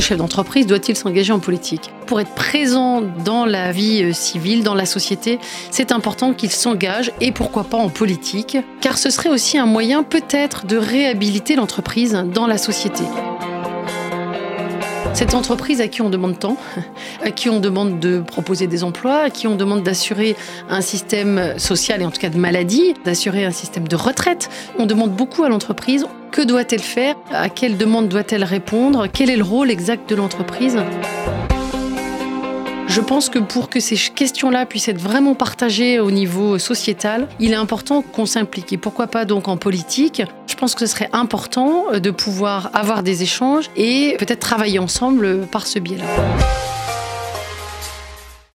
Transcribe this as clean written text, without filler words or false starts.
chef d'entreprise doit-il s'engager en politique? Pour être présent dans la vie civile, dans la société, c'est important qu'il s'engage et pourquoi pas en politique, car ce serait aussi un moyen peut-être de réhabiliter l'entreprise dans la société. Cette entreprise à qui on demande tant, à qui on demande de proposer des emplois, à qui on demande d'assurer un système social et en tout cas de maladie, d'assurer un système de retraite, on demande beaucoup à l'entreprise. Que doit-elle faire? À quelle demande doit-elle répondre? Quel est le rôle exact de l'entreprise? Je pense que pour que ces questions-là puissent être vraiment partagées au niveau sociétal, il est important qu'on s'implique. Et pourquoi pas donc en politique? Je pense que ce serait important de pouvoir avoir des échanges et peut-être travailler ensemble par ce biais-là.